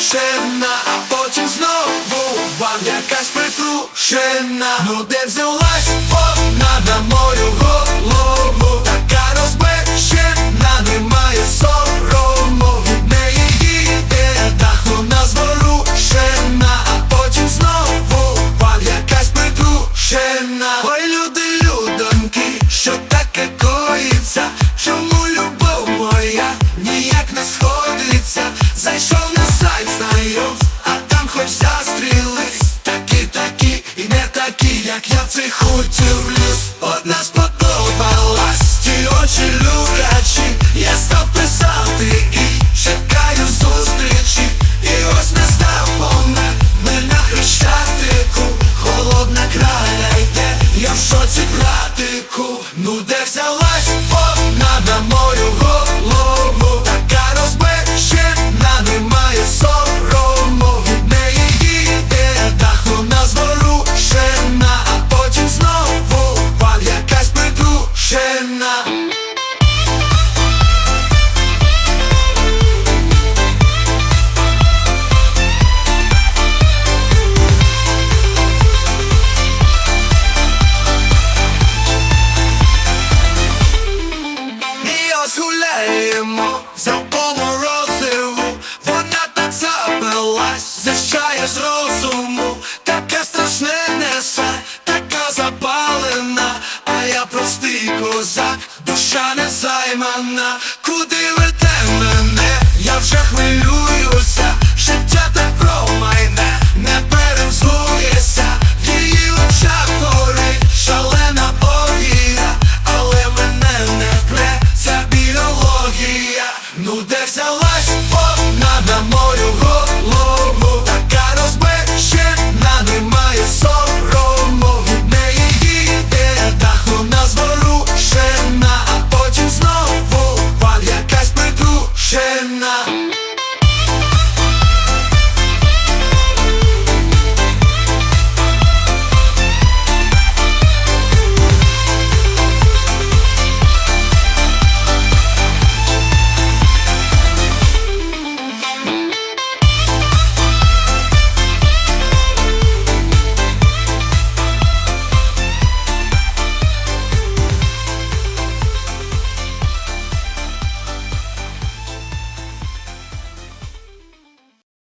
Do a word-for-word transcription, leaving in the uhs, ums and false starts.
притрушена, а потім знову вам якась притрушена. Ну де взялась вона на мою голову, така розбещена, немає сорому, від неї їде дах, вона зворушена, а потім знову вам якась притрушена. Ой, люди, людоньки, що таке коїться? Чому любов моя ніяк не сходиться? Зайшов на сайт знайомств, а там хоч застрілись такі, такі і не такі, як я в цих хотів.